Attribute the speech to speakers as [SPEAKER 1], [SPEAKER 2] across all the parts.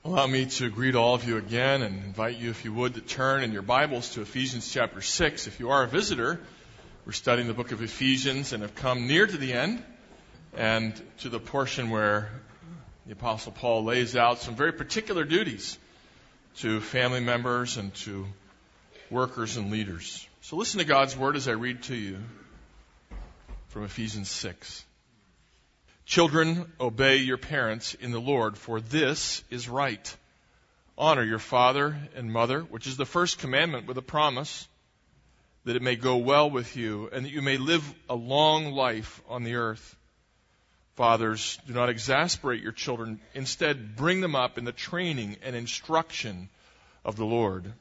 [SPEAKER 1] Allow me to greet all of you again and invite you, if you would, to turn in your Bibles to Ephesians chapter 6. If you are a visitor, we're studying the book of Ephesians and have come near to the end and to the portion where the Apostle Paul lays out some very particular duties to family members and to workers and leaders. So listen to God's word as I read to you from Ephesians 6. Children, obey your parents in the Lord, for this is right. Honor your father and mother, which is the first commandment with a promise, that it may go well with you and that you may live a long life on the earth. Fathers, do not exasperate your children. Instead, bring them up in the training and instruction of the Lord.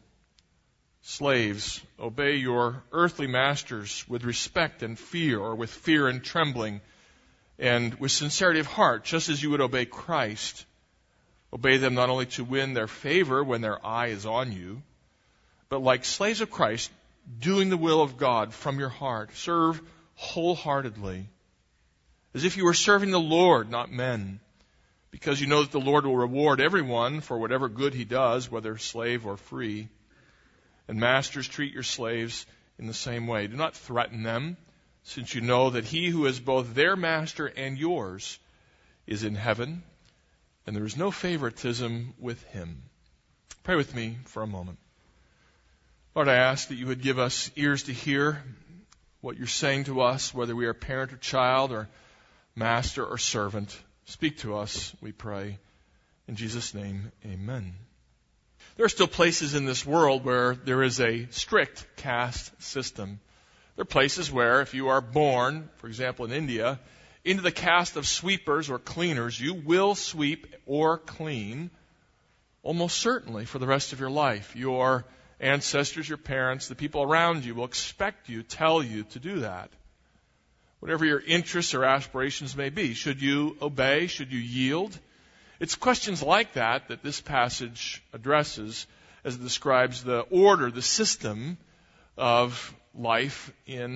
[SPEAKER 1] Slaves, obey your earthly masters with respect and fear, or with fear and trembling, and with sincerity of heart, just as you would obey Christ. Obey them not only to win their favor when their eye is on you, but like slaves of Christ, doing the will of God from your heart. Serve wholeheartedly, as if you were serving the Lord, not men, because you know that the Lord will reward everyone for whatever good he does, whether slave or free. And masters, treat your slaves in the same way. Do not threaten them, since you know that he who is both their master and yours is in heaven, and there is no favoritism with him. Pray with me for a moment. Lord, I ask that you would give us ears to hear what you're saying to us, whether we are parent or child or master or servant. Speak to us, we pray. In Jesus' name, amen. There are still places in this world where there is a strict caste system. There are places where if you are born, for example in India, into the caste of sweepers or cleaners, you will sweep or clean almost certainly for the rest of your life. Your ancestors, your parents, the people around you will expect you, tell you to do that. Whatever your interests or aspirations may be, should you obey? Should you yield? It's questions like that that this passage addresses as it describes the order, the system of life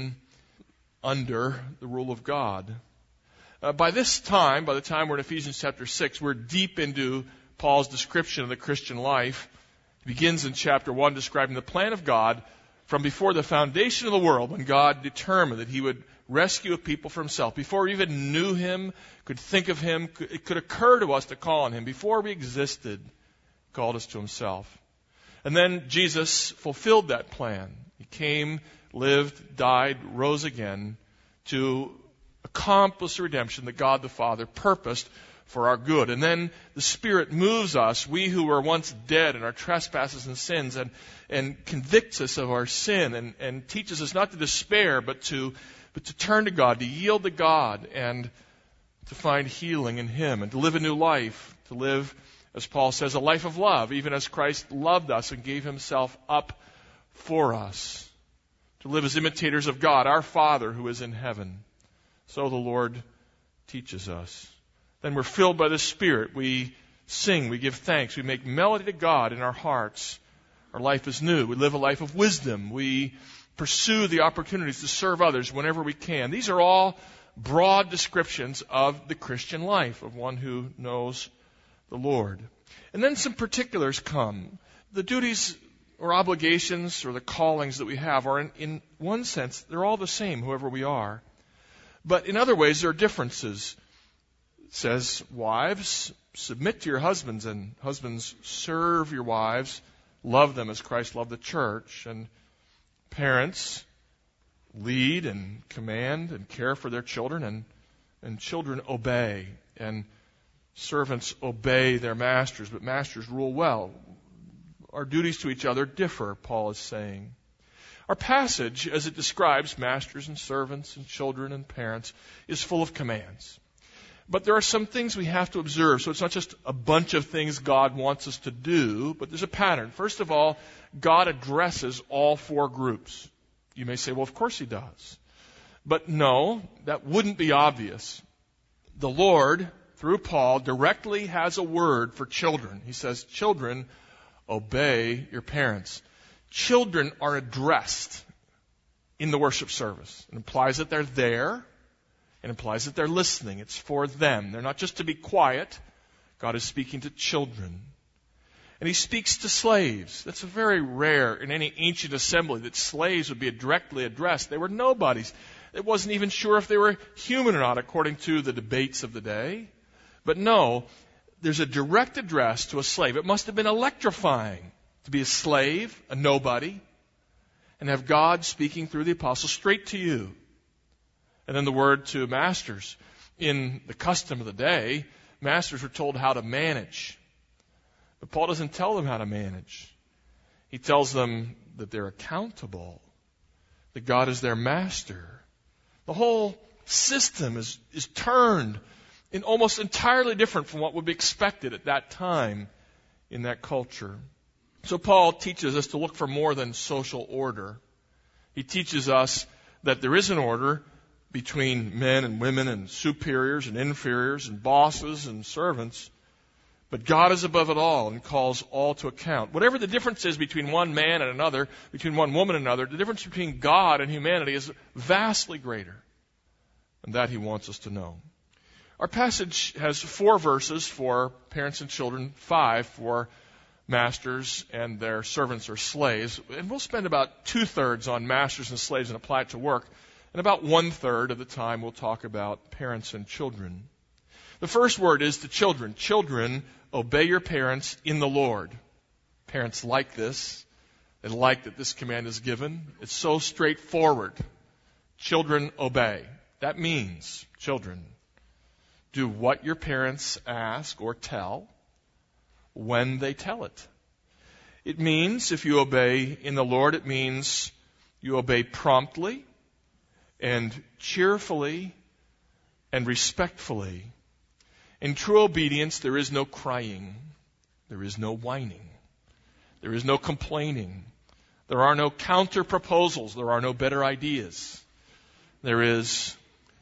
[SPEAKER 1] under the rule of God. By the time we're in Ephesians chapter 6, we're deep into Paul's description of the Christian life. It begins in chapter 1 describing the plan of God from before the foundation of the world, when God determined that he would rescue a people for himself. Before we even knew him, could think of him, it could occur to us to call on him. Before we existed, he called us to himself. And then Jesus fulfilled that plan. He came, lived, died, rose again to accomplish the redemption that God the Father purposed for our good. And then the Spirit moves us, we who were once dead in our trespasses and sins, and convicts us of our sin and teaches us not to despair, but to turn to God, to yield to God, and to find healing in him, and to live a new life, to live, as Paul says, a life of love, even as Christ loved us and gave himself up for us. To live as imitators of God, our Father who is in heaven. So the Lord teaches us. Then we're filled by the Spirit. We sing, we give thanks, we make melody to God in our hearts. Our life is new. We live a life of wisdom. We pursue the opportunities to serve others whenever we can. These are all broad descriptions of the Christian life, of one who knows the Lord. And then some particulars come. The duties or obligations or the callings that we have are, in one sense, they're all the same, whoever we are. But in other ways, there are differences. It says, wives, submit to your husbands, and husbands, serve your wives. Love them as Christ loved the church. And parents, lead and command and care for their children, and children obey. And servants obey their masters, but masters rule well. Our duties to each other differ, Paul is saying. Our passage, as it describes masters and servants and children and parents, is full of commands. But there are some things we have to observe. So it's not just a bunch of things God wants us to do, but there's a pattern. First of all, God addresses all four groups. You may say, well, of course he does. But no, that wouldn't be obvious. The Lord, through Paul, directly has a word for children. He says, children, obey your parents. Children are addressed in the worship service. It implies that they're there. It implies that they're listening. It's for them. They're not just to be quiet. God is speaking to children. And he speaks to slaves. That's very rare in any ancient assembly that slaves would be directly addressed. They were nobodies. It wasn't even sure if they were human or not, according to the debates of the day. But no, there's a direct address to a slave. It must have been electrifying to be a slave, a nobody, and have God speaking through the apostle straight to you. And then the word to masters. In the custom of the day, masters were told how to manage. But Paul doesn't tell them how to manage. He tells them that they're accountable, that God is their master. The whole system is turned in almost entirely different from what would be expected at that time in that culture. So Paul teaches us to look for more than social order. He teaches us that there is an order between men and women and superiors and inferiors and bosses and servants. But God is above it all and calls all to account. Whatever the difference is between one man and another, between one woman and another, the difference between God and humanity is vastly greater. And that he wants us to know. Our passage has 4 verses for parents and children, 5 for masters and their servants or slaves. And we'll spend about 2/3 on masters and slaves and apply it to work. And about 1/3 of the time we'll talk about parents and children. The first word is to children. Children, obey your parents in the Lord. Parents like this. They like that this command is given. It's so straightforward. Children, obey. That means, children, do what your parents ask or tell when they tell it. It means, if you obey in the Lord, it means you obey promptly and cheerfully and respectfully. In true obedience, there is no crying. There is no whining. There is no complaining. There are no counter proposals. There are no better ideas. There is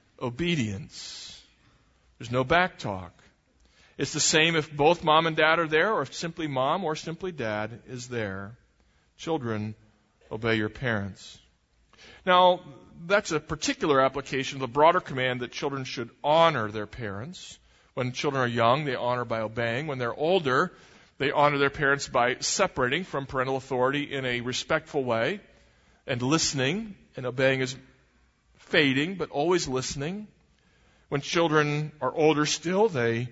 [SPEAKER 1] obedience. There's no back talk. It's the same if both mom and dad are there, or if simply mom or simply dad is there. Children, obey your parents. Now, that's a particular application of the broader command that children should honor their parents. When children are young, they honor by obeying. When they're older, they honor their parents by separating from parental authority in a respectful way and listening. And obeying is fading, but always listening. When children are older still, they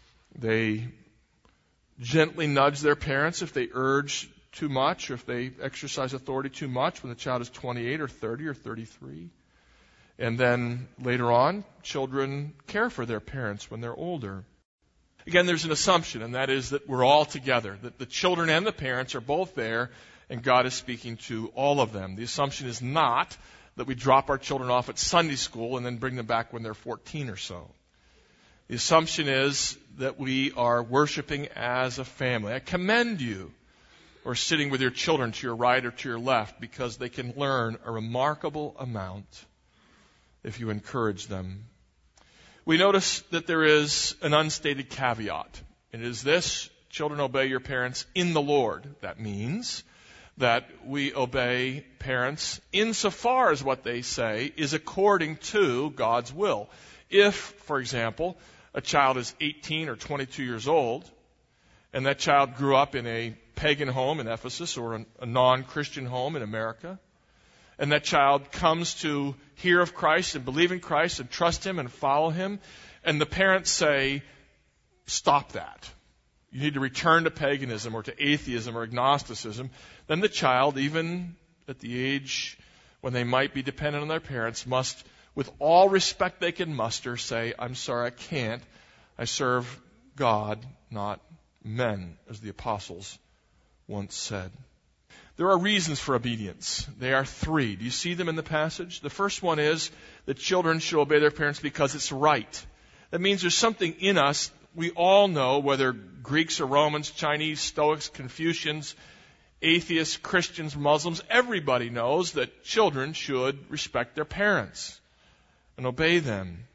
[SPEAKER 1] gently nudge their parents if they urge too much, or if they exercise authority too much when the child is 28 or 30 or 33. And then later on, children care for their parents when they're older. Again, there's an assumption, and that is that we're all together, that the children and the parents are both there, and God is speaking to all of them. The assumption is not that we drop our children off at Sunday school and then bring them back when they're 14 or so. The assumption is that we are worshiping as a family. I commend you for sitting with your children to your right or to your left, because they can learn a remarkable amount if you encourage them. We notice that there is an unstated caveat. It is this: children, obey your parents in the Lord. That means that we obey parents insofar as what they say is according to God's will. If, for example, a child is 18 or 22 years old, and that child grew up in a pagan home in Ephesus or a non-Christian home in America, and that child comes to hear of Christ and believe in Christ and trust Him and follow Him, and the parents say, stop that. You need to return to paganism or to atheism or agnosticism. Then the child, even at the age when they might be dependent on their parents, must, with all respect they can muster, say, I'm sorry, I can't. I serve God, not men, as the apostles once said. There are reasons for obedience. They are 3. Do you see them in the passage? The first one is that children should obey their parents because it's right. That means there's something in us. We all know, whether Greeks or Romans, Chinese, Stoics, Confucians, atheists, Christians, Muslims, everybody knows that children should respect their parents and obey them.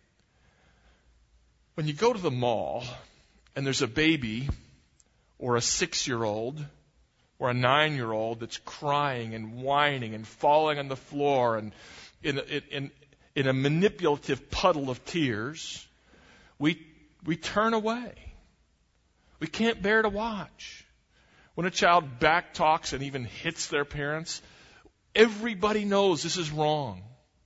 [SPEAKER 1] When you go to the mall and there's a baby or a 6-year-old or a 9-year-old that's crying and whining and falling on the floor and in a manipulative puddle of tears, we turn away. We can't bear to watch. When a child backtalks and even hits their parents, everybody knows this is wrong.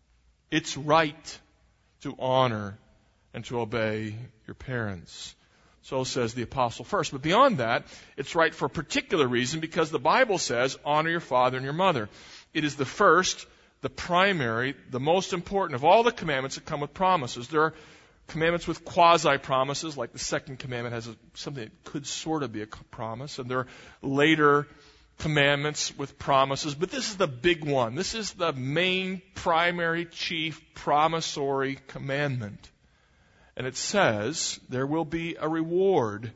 [SPEAKER 1] It's right to honor and to obey your parents. So says the apostle first. But beyond that, it's right for a particular reason, because the Bible says, honor your father and your mother. It is the first, the primary, the most important of all the commandments that come with promises. There are commandments with quasi-promises, like the second commandment has something that could sort of be a promise. And there are later commandments with promises. But this is the big one. This is the main, primary, chief, promissory commandment. And it says there will be a reward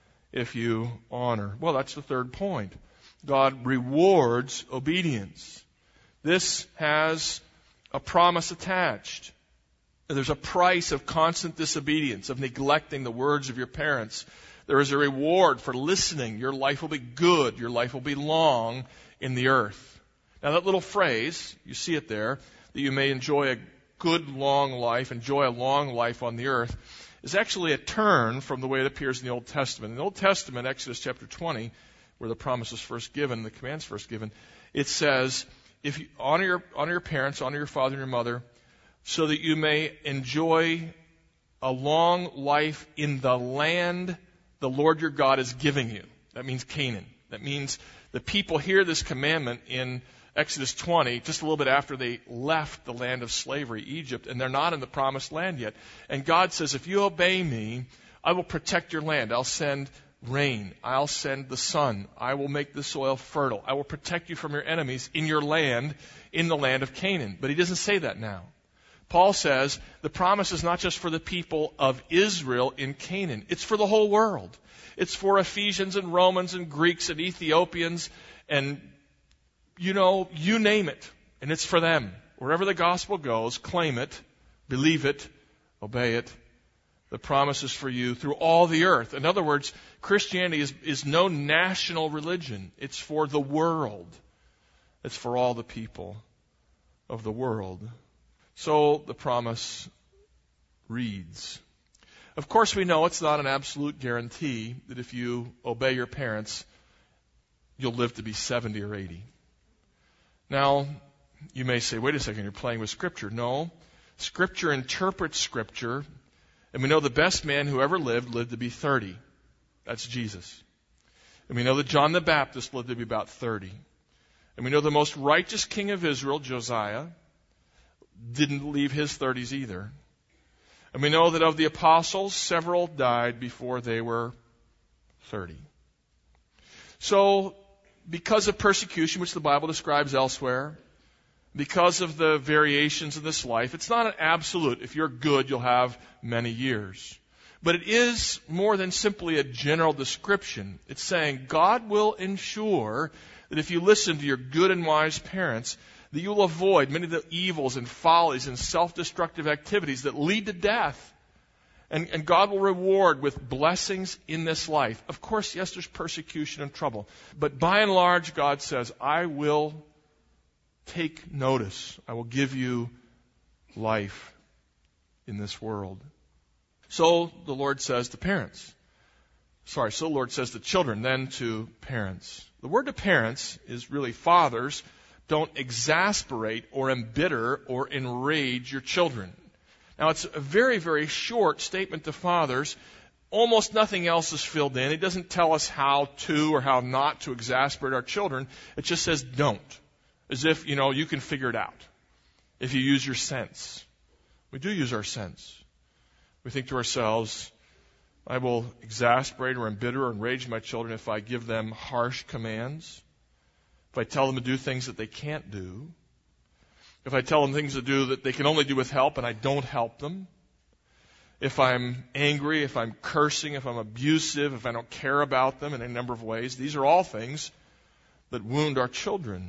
[SPEAKER 1] if you honor. Well, that's the third point. God rewards obedience. This has a promise attached. There's a price of constant disobedience, of neglecting the words of your parents. There is a reward for listening. Your life will be good. Your life will be long in the earth. Now that little phrase, you see it there, that you may enjoy a good long life, enjoy a long life on the earth, is actually a turn from the way it appears in the Old Testament. In the Old Testament, Exodus chapter 20, where the promise is first given, the command's first given, it says, if you honor your parents, honor your father and your mother, so that you may enjoy a long life in the land the Lord your God is giving you. That means Canaan. That means the people hear this commandment in Exodus 20, just a little bit after they left the land of slavery, Egypt, and they're not in the promised land yet. And God says, if you obey me, I will protect your land. I'll send rain. I'll send the sun. I will make the soil fertile. I will protect you from your enemies in your land, in the land of Canaan. But he doesn't say that now. Paul says the promise is not just for the people of Israel in Canaan. It's for the whole world. It's for Ephesians and Romans and Greeks and Ethiopians and, you name it. And it's for them. Wherever the gospel goes, claim it, believe it, obey it. The promise is for you through all the earth. In other words, Christianity is no national religion. It's for the world. It's for all the people of the world. So the promise reads. Of course, we know it's not an absolute guarantee that if you obey your parents, you'll live to be 70 or 80. Now, you may say, wait a second, you're playing with Scripture. No, Scripture interprets Scripture, and we know the best man who ever lived to be 30. That's Jesus. And we know that John the Baptist lived to be about 30. And we know the most righteous king of Israel, Josiah, didn't leave his 30s either. And we know that of the apostles, several died before they were 30. So, because of persecution, which the Bible describes elsewhere, because of the variations in this life, it's not an absolute. If you're good, you'll have many years. But it is more than simply a general description. It's saying God will ensure that if you listen to your good and wise parents, that you will avoid many of the evils and follies and self-destructive activities that lead to death. And God will reward with blessings in this life. Of course, yes, there's persecution and trouble. But by and large, God says, I will take notice. I will give you life in this world. So the Lord says to parents. So the Lord says to children, then to parents. The word to parents is really fathers. Don't exasperate or embitter or enrage your children. Now, it's a very, very short statement to fathers. Almost nothing else is filled in. It doesn't tell us how to or how not to exasperate our children. It just says don't. As if, you can figure it out. If you use your sense. We do use our sense. We think to ourselves, I will exasperate or embitter or enrage my children if I give them harsh commands. If I tell them to do things that they can't do. If I tell them things to do that they can only do with help and I don't help them. If I'm angry, if I'm cursing, if I'm abusive, if I don't care about them in a number of ways. These are all things that wound our children.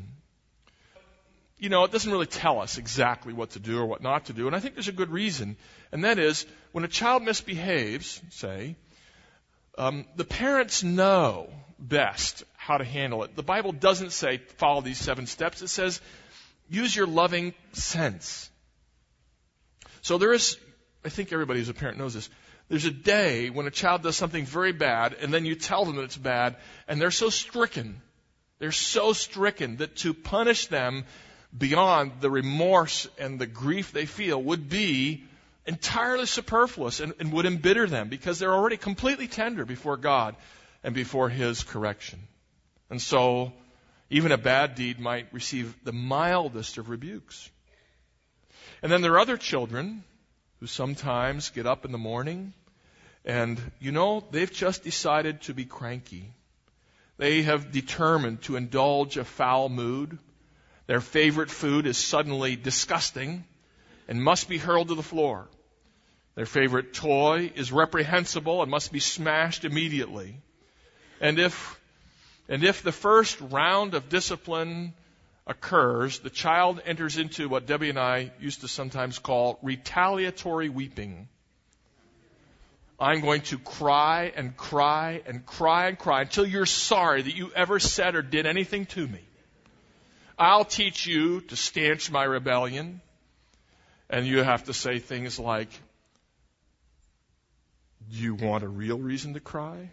[SPEAKER 1] It doesn't really tell us exactly what to do or what not to do. And I think there's a good reason. And that is, when a child misbehaves, say, the parents know best how to handle it. The Bible doesn't say follow these 7 steps. It says use your loving sense. So there is, I think everybody who's a parent knows this, There's a day when a child does something very bad, and then you tell them that it's bad, and they're so stricken. They're so stricken that to punish them beyond the remorse and the grief they feel would be entirely superfluous and would embitter them, because they're already completely tender before God and before His correction. And so, even a bad deed might receive the mildest of rebukes. And then there are other children who sometimes get up in the morning and, they've just decided to be cranky. They have determined to indulge a foul mood. Their favorite food is suddenly disgusting and must be hurled to the floor. Their favorite toy is reprehensible and must be smashed immediately. And if the first round of discipline occurs, the child enters into what Debbie and I used to sometimes call retaliatory weeping. I'm going to cry and cry and cry and cry until you're sorry that you ever said or did anything to me. I'll teach you to stanch my rebellion. And you have to say things like, do you want a real reason to cry?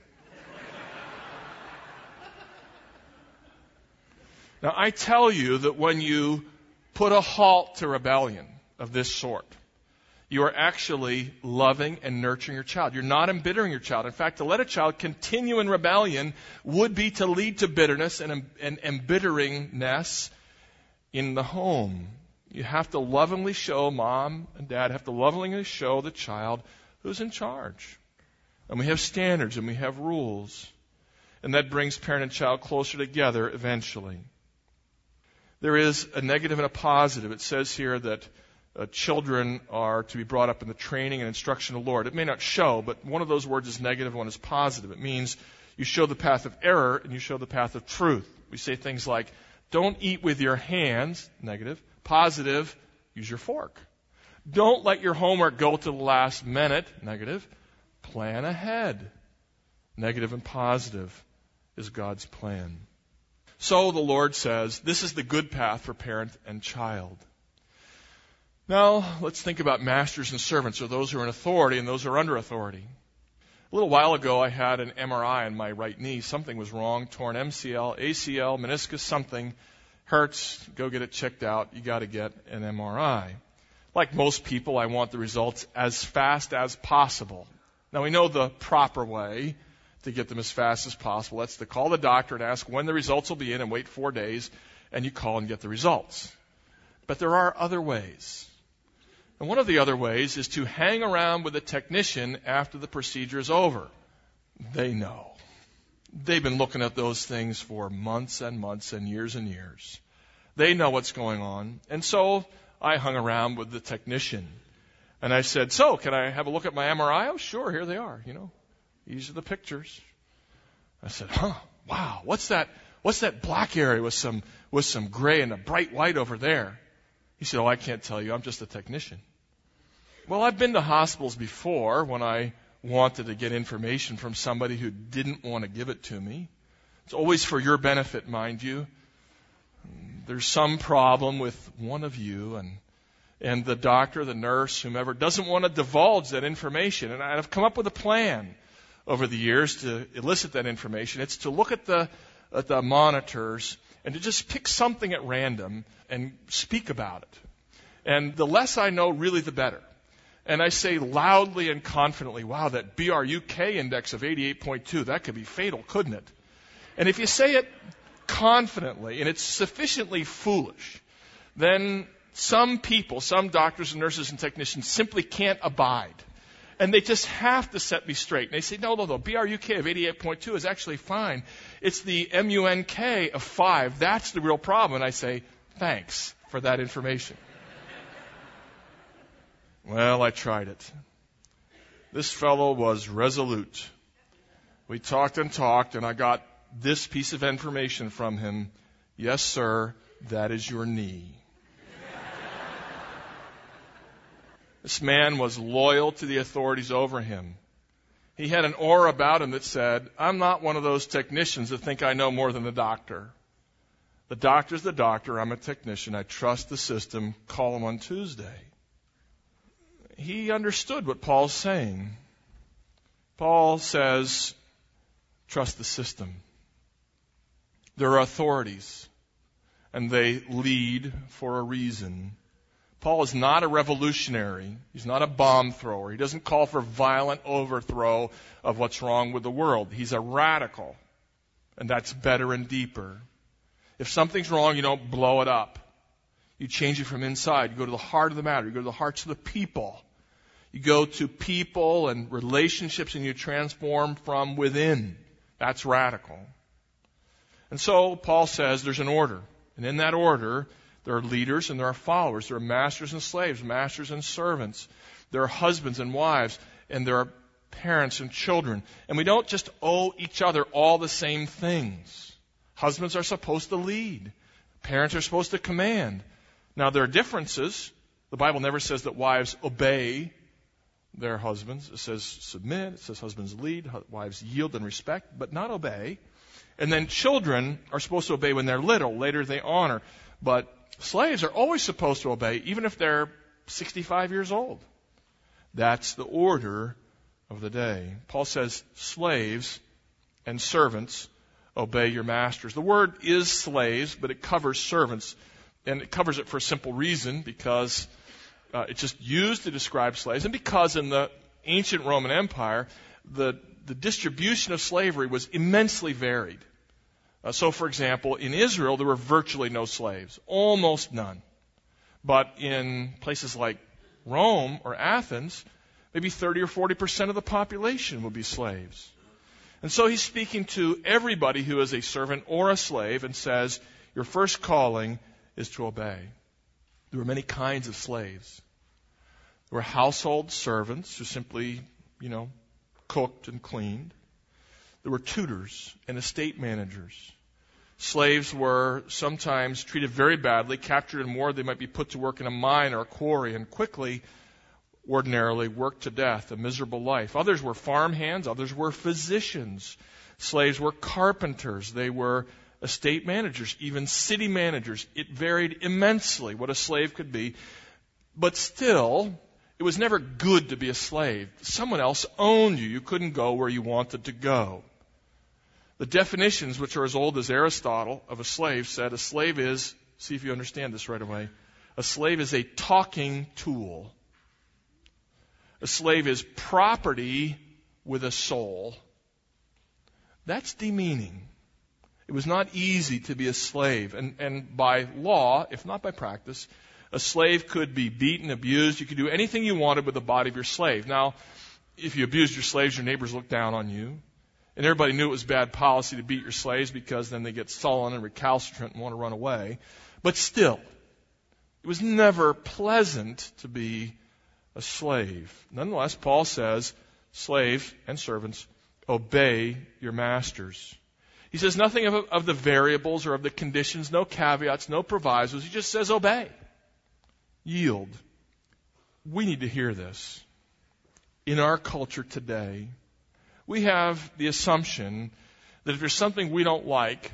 [SPEAKER 1] Now, I tell you that when you put a halt to rebellion of this sort, you are actually loving and nurturing your child. You're not embittering your child. In fact, to let a child continue in rebellion would be to lead to bitterness and embitteringness in the home. You have to lovingly show, mom and dad have to lovingly show the child who's in charge. And we have standards and we have rules. And that brings parent and child closer together eventually. There is a negative and a positive. It says here that children are to be brought up in the training and instruction of the Lord. It may not show, but one of those words is negative, one is positive. It means you show the path of error and you show the path of truth. We say things like, don't eat with your hands, negative. Positive, use your fork. Don't let your homework go to the last minute, negative. Plan ahead. Negative and positive is God's plan. So the Lord says, this is the good path for parent and child. Now, let's think about masters and servants, or those who are in authority and those who are under authority. A little while ago, I had an MRI on my right knee. Something was wrong, torn MCL, ACL, meniscus, something. Hurts, go get it checked out. You got to get an MRI. Like most people, I want the results as fast as possible. Now, we know the proper way to get them as fast as possible. That's to call the doctor and ask when the results will be in and wait 4 days, and you call and get the results. But there are other ways. And one of the other ways is to hang around with a technician after the procedure is over. They know. They've been looking at those things for months and months and years. They know what's going on. And so I hung around with the technician. And I said, so, can I have a look at my MRI? Oh, sure, here they are, These are the pictures. I said, wow, what's that black area with some gray and a bright white over there? He said, oh, I can't tell you. I'm just a technician. Well, I've been to hospitals before when I wanted to get information from somebody who didn't want to give it to me. It's always for your benefit, mind you. There's some problem with one of you, and the doctor, the nurse, whomever, doesn't want to divulge that information. And I've come up with a plan over the years to elicit that information. It's to look at the monitors and to just pick something at random and speak about it. And the less I know, really, the better. And I say loudly and confidently, wow, that BRUK index of 88.2, that could be fatal, couldn't it? And if you say it confidently and it's sufficiently foolish, then some people, some doctors and nurses and technicians simply can't abide. And they just have to set me straight. And they say, no, BRUK of 88.2 is actually fine. It's the MUNK of 5. That's the real problem. And I say, thanks for that information. Well, I tried it. This fellow was resolute. We talked, and I got this piece of information from him. Yes, sir, that is your knee. This man was loyal to the authorities over him. He had an aura about him that said, I'm not one of those technicians that think I know more than the doctor. The doctor's the doctor. I'm a technician. I trust the system. Call him on Tuesday. He understood what Paul's saying. Paul says, trust the system. There are authorities, and they lead for a reason. Paul is not a revolutionary. He's not a bomb thrower. He doesn't call for violent overthrow of what's wrong with the world. He's a radical, and that's better and deeper. If something's wrong, you don't blow it up. You change it from inside. You go to the heart of the matter. You go to the hearts of the people. You go to people and relationships, and you transform from within. That's radical. And so Paul says there's an order. And in that order, there are leaders and there are followers. There are masters and slaves, masters and servants. There are husbands and wives, and there are parents and children. And we don't just owe each other all the same things. Husbands are supposed to lead. Parents are supposed to command. Now, there are differences. The Bible never says that wives obey their husbands. It says submit. It says husbands lead, wives yield and respect, but not obey. And then children are supposed to obey when they're little. Later they honor. But slaves are always supposed to obey, even if they're 65 years old. That's the order of the day. Paul says slaves and servants obey your masters. The word is slaves, but it covers servants. And it covers it for a simple reason, because it's just used to describe slaves, and because in the ancient Roman Empire, the distribution of slavery was immensely varied. So, for example, in Israel, there were virtually no slaves, almost none. But in places like Rome or Athens, maybe 30 or 40% of the population would be slaves. And so he's speaking to everybody who is a servant or a slave and says, your first calling is to obey. There were many kinds of slaves. There were household servants who simply, cooked and cleaned. There were tutors and estate managers. Slaves were sometimes treated very badly, captured in war. They might be put to work in a mine or a quarry and quickly, ordinarily, worked to death, a miserable life. Others were farmhands. Others were physicians. Slaves were carpenters. They were estate managers, even city managers. It varied immensely what a slave could be. But still, it was never good to be a slave. Someone else owned you. You couldn't go where you wanted to go. The definitions, which are as old as Aristotle, of a slave said a slave is, see if you understand this right away, a slave is a talking tool. A slave is property with a soul. That's demeaning. It was not easy to be a slave. And by law, if not by practice, a slave could be beaten, abused. You could do anything you wanted with the body of your slave. Now, if you abused your slaves, your neighbors looked down on you. And everybody knew it was bad policy to beat your slaves, because then they get sullen and recalcitrant and want to run away. But still, it was never pleasant to be a slave. Nonetheless, Paul says, slaves and servants, obey your masters. He says nothing of the variables or of the conditions, no caveats, no provisos. He just says obey. Yield. We need to hear this. In our culture today, we have the assumption that if there's something we don't like,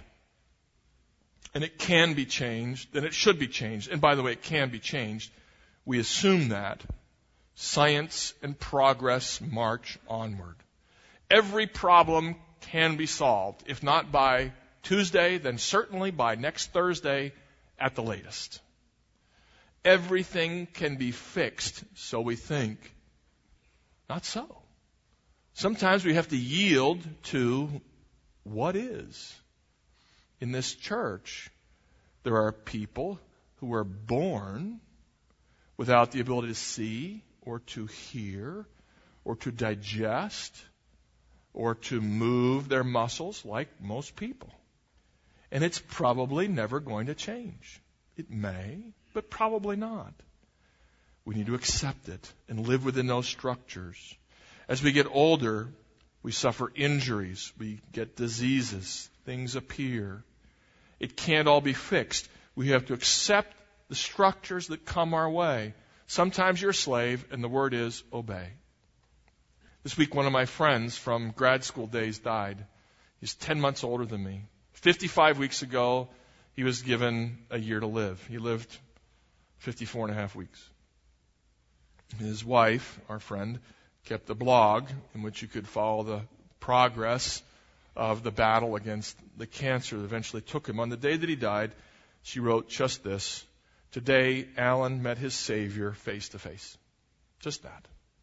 [SPEAKER 1] and it can be changed, then it should be changed. And by the way, it can be changed. We assume that. Science and progress march onward. Every problem can be solved. If not by Tuesday, then certainly by next Thursday at the latest. Everything can be fixed, so we think. Not so. Sometimes we have to yield to what is. In this church, there are people who are born without the ability to see or to hear or to digest or to move their muscles like most people. And it's probably never going to change. It may, but probably not. We need to accept it and live within those structures. As we get older, we suffer injuries, we get diseases, things appear. It can't all be fixed. We have to accept the structures that come our way. Sometimes you're a slave, and the word is obey. This week, one of my friends from grad school days died. He's 10 months older than me. 55 weeks ago, he was given a year to live. He lived 54 and a half weeks. His wife, our friend, kept a blog in which you could follow the progress of the battle against the cancer that eventually took him. On the day that he died, she wrote just this: "Today, Alan met his Savior face to face." Just that.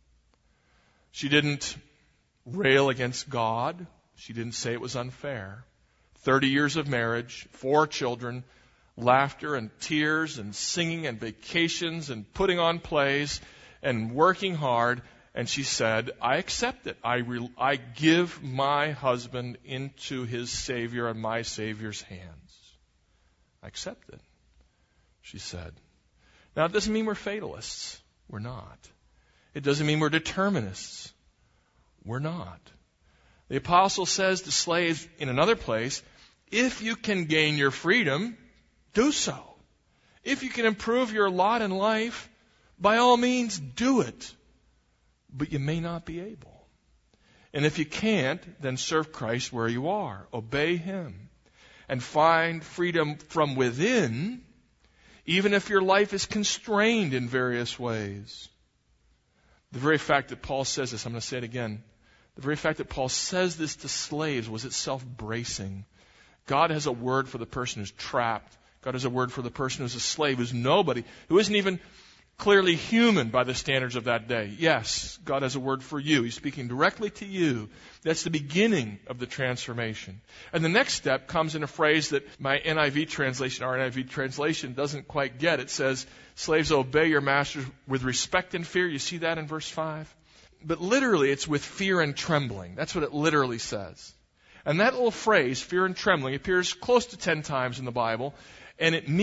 [SPEAKER 1] She didn't rail against God. She didn't say it was unfair. 30 years of marriage, 4 children, laughter and tears and singing and vacations and putting on plays and working hard. And she said, I accept it. I give my husband into his Savior and my Savior's hands. I accept it, she said. Now, it doesn't mean we're fatalists. We're not. It doesn't mean we're determinists. We're not. The apostle says to slaves in another place, if you can gain your freedom, do so. If you can improve your lot in life, by all means, do it. But you may not be able. And if you can't, then serve Christ where you are. Obey Him. And find freedom from within, even if your life is constrained in various ways. The very fact that Paul says this, I'm going to say it again. The very fact that Paul says this to slaves was itself bracing. God has a word for the person who's trapped. God has a word for the person who's a slave, who's nobody, who isn't even clearly human by the standards of that day. Yes, God has a word for you. He's speaking directly to you. That's the beginning of the transformation. And the next step comes in a phrase that my NIV translation, our NIV translation, doesn't quite get. It says, slaves, obey your masters with respect and fear. You see that in verse 5? But literally, it's with fear and trembling. That's what it literally says. And that little phrase, fear and trembling, appears close to 10 times in the Bible. And it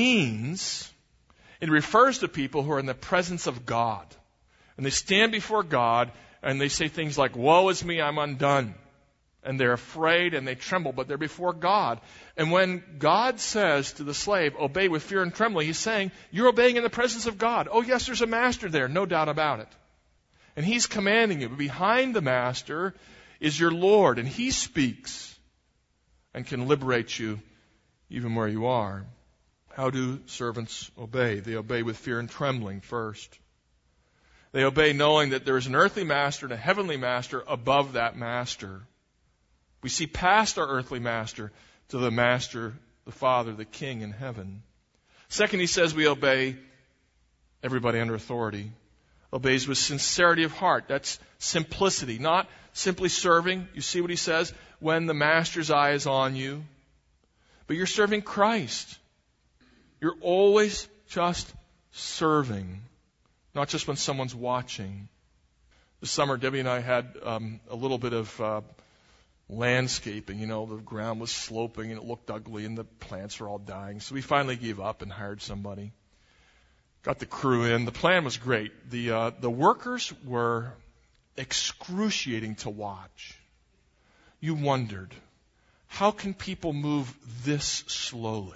[SPEAKER 1] refers to people who are in the presence of God. And they stand before God and they say things like, woe is me, I'm undone. And they're afraid and they tremble, but they're before God. And when God says to the slave, obey with fear and trembling, He's saying, you're obeying in the presence of God. Oh yes, there's a master there, no doubt about it. And He's commanding you. But behind the master is your Lord, and He speaks and can liberate you even where you are. How do servants obey? They obey with fear and trembling first. They obey knowing that there is an earthly master and a heavenly master above that master. We see past our earthly master to the master, the Father, the King in heaven. Second, he says we obey everybody under authority. Obeys with sincerity of heart. That's simplicity, not simply serving. You see what he says? When the master's eye is on you. But you're serving Christ. You're always just serving, not just when someone's watching. This summer, Debbie and I had a little bit of landscaping. You know, the ground was sloping and it looked ugly and the plants were all dying. So we finally gave up and hired somebody. Got the crew in. The plan was great. The workers were excruciating to watch. You wondered, how can people move this slowly?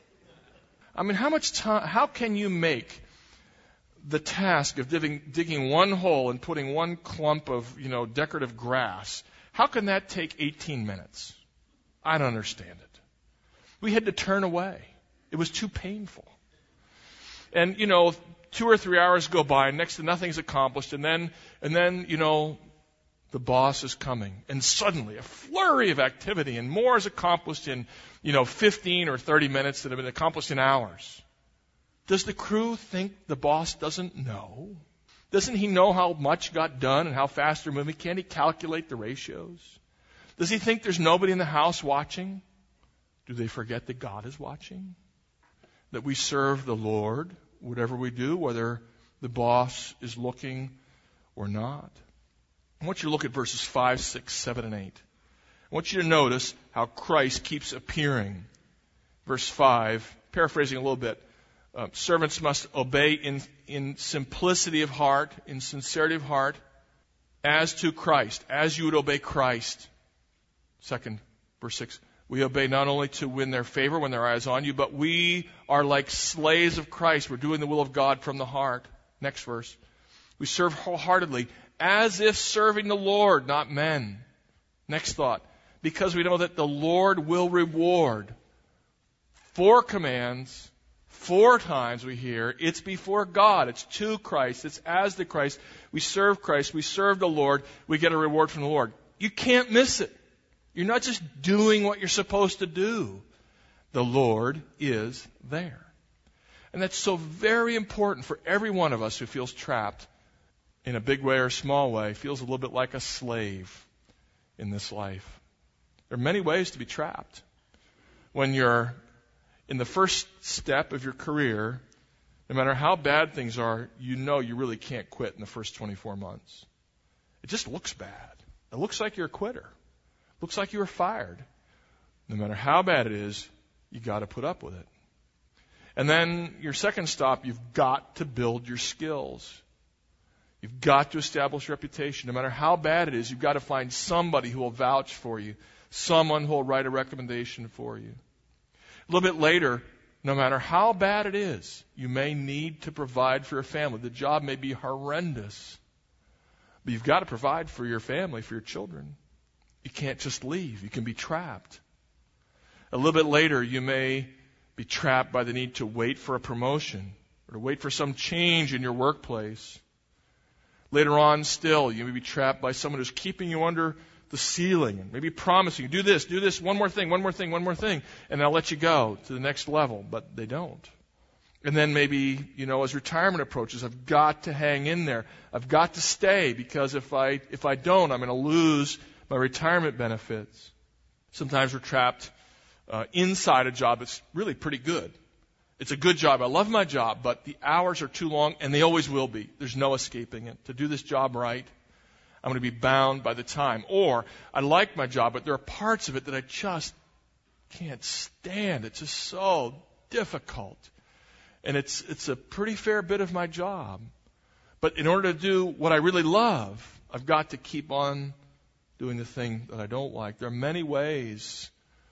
[SPEAKER 1] I mean, how can you make the task of digging one hole and putting one clump of, decorative grass, how can that take 18 minutes? I don't understand it. We had to turn away. It was too painful. And, 2 or 3 hours go by and next to nothing's accomplished. And then, the boss is coming. And suddenly a flurry of activity and more is accomplished in, 15 or 30 minutes that have been accomplished in hours. Does the crew think the boss doesn't know? Doesn't he know how much got done and how fast they're moving? Can't he calculate the ratios? Does he think there's nobody in the house watching? Do they forget that God is watching? That we serve the Lord, whatever we do, whether the boss is looking or not. I want you to look at verses 5, 6, 7, and 8. I want you to notice how Christ keeps appearing. Verse 5, paraphrasing a little bit, servants must obey in simplicity of heart, in sincerity of heart, as to Christ, as you would obey Christ. Second, verse 6, we obey not only to win their favor when their eye is on you, but we are like slaves of Christ. We're doing the will of God from the heart. Next verse, we serve wholeheartedly, as if serving the Lord, not men. Next thought, because we know that the Lord will reward 4 commands, 4 times we hear it's before God, it's to Christ, it's as the Christ. We serve Christ, we serve the Lord, we get a reward from the Lord. You can't miss it. You're not just doing what you're supposed to do. The Lord is there. And that's so very important for every one of us who feels trapped in a big way or a small way, feels a little bit like a slave in this life. There are many ways to be trapped. When you're in the first step of your career, no matter how bad things are, you know you really can't quit in the first 24 months. It just looks bad. It looks like you're a quitter. It looks like you were fired. No matter how bad it is, you got to put up with it. And then your second stop, you've got to build your skills. You've got to establish reputation. No matter how bad it is, you've got to find somebody who will vouch for you, someone who will write a recommendation for you. A little bit later, no matter how bad it is, you may need to provide for your family. The job may be horrendous, but you've got to provide for your family, for your children. You can't just leave. You can be trapped. A little bit later, you may be trapped by the need to wait for a promotion or to wait for some change in your workplace. Later on still, you may be trapped by someone who's keeping you under the ceiling and maybe promising you, do this, one more thing, and I'll let you go to the next level, but they don't. And then maybe, as retirement approaches, I've got to hang in there. I've got to stay because if I don't, I'm going to lose my retirement benefits. Sometimes we're trapped inside a job that's really pretty good. It's a good job. I love my job, but the hours are too long, and they always will be. There's no escaping it. To do this job right, I'm going to be bound by the time. Or I like my job, but there are parts of it that I just can't stand. It's just so difficult. And it's a pretty fair bit of my job. But in order to do what I really love, I've got to keep on doing the thing that I don't like. There are many ways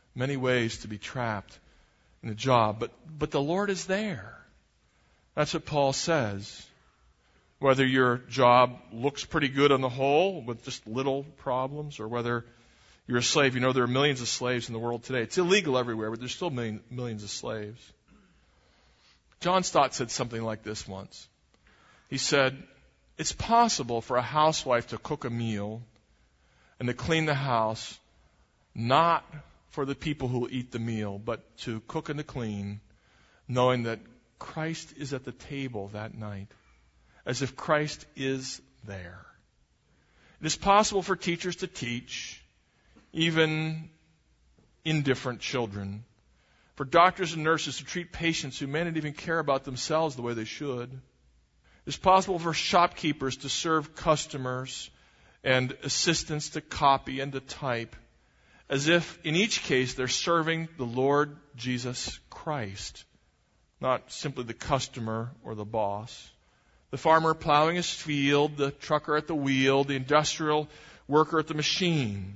[SPEAKER 1] to be trapped in the job. But the Lord is there. That's what Paul says. Whether your job looks pretty good on the whole with just little problems, or whether you're a slave. There are millions of slaves in the world today. It's illegal everywhere, but there's still millions of slaves. John Stott said something like this once. He said, it's possible for a housewife to cook a meal and to clean the house, not for the people who will eat the meal, but to cook and to clean, knowing that Christ is at the table that night, as if Christ is there. It is possible for teachers to teach, even indifferent children, for doctors and nurses to treat patients who may not even care about themselves the way they should. It's possible for shopkeepers to serve customers and assistants to copy and to type, as if in each case they're serving the Lord Jesus Christ, not simply the customer or the boss. The farmer plowing his field, the trucker at the wheel, the industrial worker at the machine,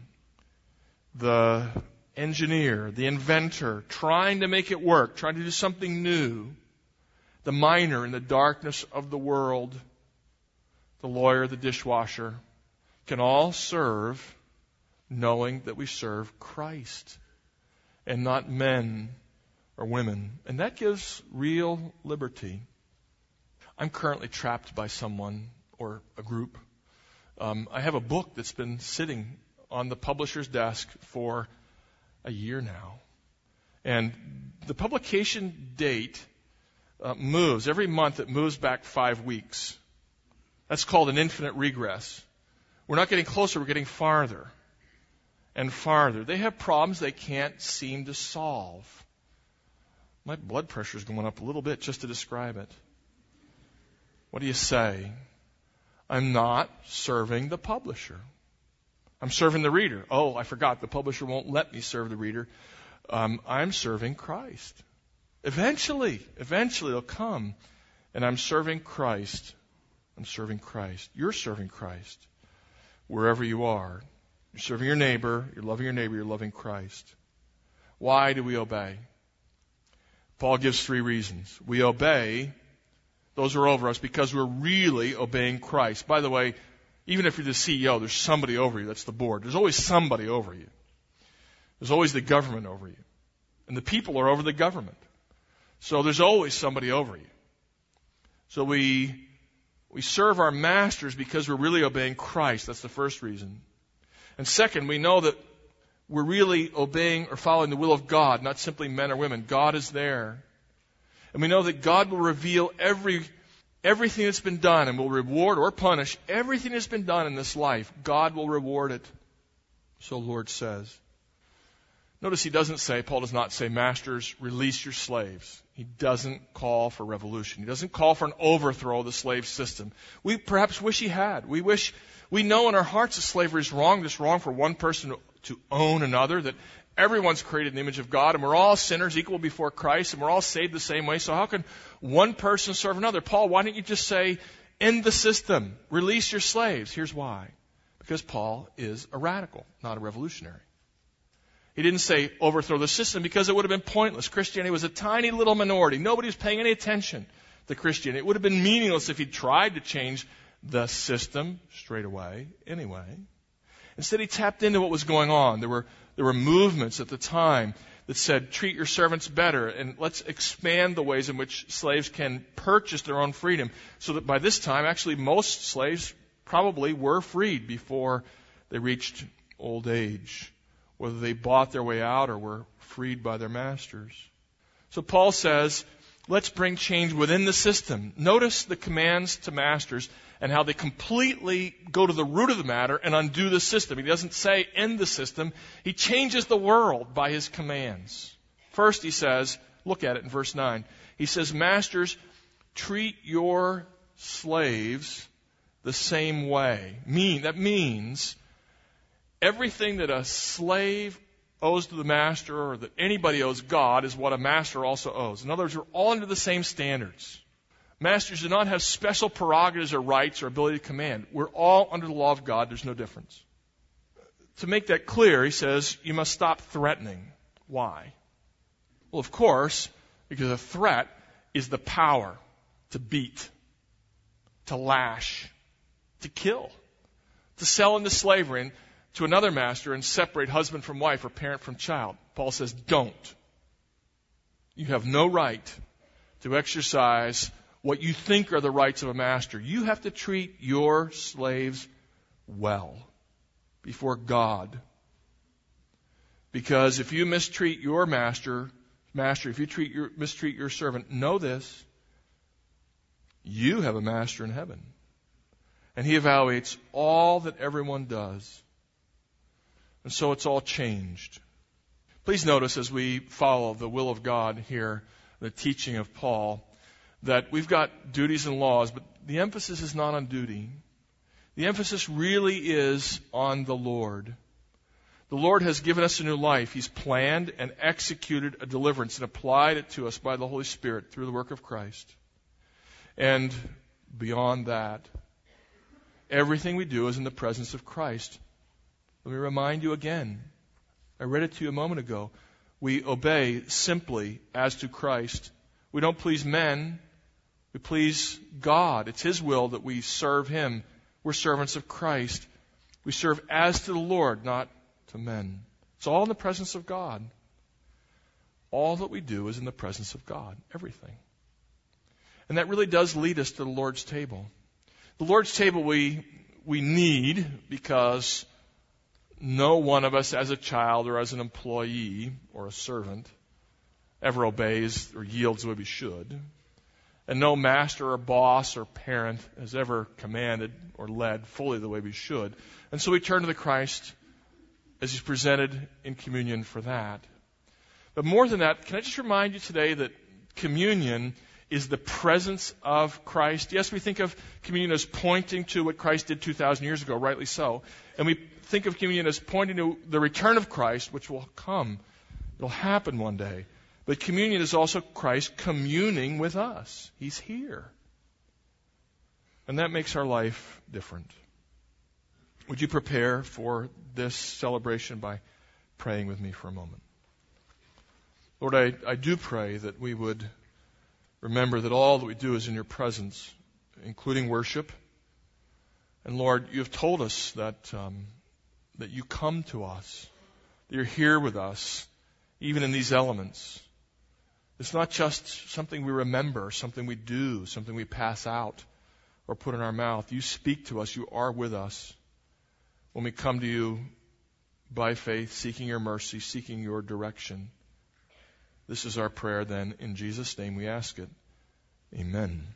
[SPEAKER 1] the engineer, the inventor, trying to make it work, trying to do something new, the miner in the darkness of the world, the lawyer, the dishwasher, can all serve knowing that we serve Christ and not men or women. And that gives real liberty. I'm currently trapped by someone or a group. I have a book that's been sitting on the publisher's desk for a year now. And the publication date moves. Every month it moves back 5 weeks. That's called an infinite regress. We're not getting closer, we're getting farther and farther. They have problems they can't seem to solve. My blood pressure is going up a little bit just to describe it. What do you say? I'm not serving the publisher. I'm serving the reader. Oh, I forgot. The publisher won't let me serve the reader. I'm serving Christ. Eventually it'll come. And I'm serving Christ. I'm serving Christ. You're serving Christ. Wherever you are. You're serving your neighbor. You're loving your neighbor. You're loving Christ. Why do we obey? Paul gives 3 reasons. We obey those who are over us because we're really obeying Christ. By the way, even if you're the CEO, there's somebody over you. That's the board. There's always somebody over you. There's always the government over you. And the people are over the government. So there's always somebody over you. So we serve our masters because we're really obeying Christ. That's the first reason. And second, we know that we're really obeying or following the will of God, not simply men or women. God is there. And we know that God will reveal everything that's been done and will reward or punish everything that's been done in this life. God will reward it. So the Lord says. Notice Paul does not say, masters, release your slaves. He doesn't call for revolution. He doesn't call for an overthrow of the slave system. We perhaps wish he had. We know in our hearts that slavery is wrong. It's wrong for one person to own another, that everyone's created in the image of God, and we're all sinners equal before Christ, and we're all saved the same way. So how can one person serve another? Paul, why don't you just say, end the system, release your slaves? Here's why. Because Paul is a radical, not a revolutionary. He didn't say overthrow the system because it would have been pointless. Christianity was a tiny little minority. Nobody was paying any attention to Christianity. It would have been meaningless if he tried to change the system straight away anyway. Instead, he tapped into what was going on. There were movements at the time that said, treat your servants better, and let's expand the ways in which slaves can purchase their own freedom. So that by this time, actually, most slaves probably were freed before they reached old age, whether they bought their way out or were freed by their masters. So Paul says, let's bring change within the system. Notice the commands to masters and how they completely go to the root of the matter and undo the system. He doesn't say end the system. He changes the world by his commands. First, he says, look at it in verse 9. He says, masters, treat your slaves the same way. That means everything that a slave owes to the master or that anybody owes God is what a master also owes. In other words, we're all under the same standards. Masters do not have special prerogatives or rights or ability to command. We're all under the law of God. There's no difference. To make that clear, he says, you must stop threatening. Why? Well, of course, because a threat is the power to beat, to lash, to kill, to sell into slavery and to another master and separate husband from wife or parent from child. Paul says, don't. You have no right to exercise what you think are the rights of a master. You have to treat your slaves well before God. Because if you mistreat your master, if you mistreat your servant, know this, you have a master in heaven. And he evaluates all that everyone does. And so it's all changed. Please notice as we follow the will of God here, the teaching of Paul, that we've got duties and laws, but the emphasis is not on duty. The emphasis really is on the Lord. The Lord has given us a new life. He's planned and executed a deliverance and applied it to us by the Holy Spirit through the work of Christ. And beyond that, everything we do is in the presence of Christ. Let me remind you again. I read it to you a moment ago. We obey simply as to Christ. We don't please men. We please God. It's His will that we serve Him. We're servants of Christ. We serve as to the Lord, not to men. It's all in the presence of God. All that we do is in the presence of God. Everything. And that really does lead us to the Lord's table. The Lord's table we need because no one of us as a child or as an employee or a servant ever obeys or yields the way we should. And no master or boss or parent has ever commanded or led fully the way we should. And so we turn to the Christ as He's presented in communion for that. But more than that, can I just remind you today that communion is the presence of Christ. Yes, we think of communion as pointing to what Christ did 2,000 years ago, rightly so. And we think of communion as pointing to the return of Christ, which will come. It'll happen one day. But communion is also Christ communing with us. He's here. And that makes our life different. Would you prepare for this celebration by praying with me for a moment? Lord, I do pray that we would remember that all that we do is in your presence, including worship. And Lord, you have told us that you come to us, that you're here with us, even in these elements. It's not just something we remember, something we do, something we pass out or put in our mouth. You speak to us. You are with us when we come to you by faith, seeking your mercy, seeking your direction. This is our prayer then. In Jesus' name we ask it. Amen.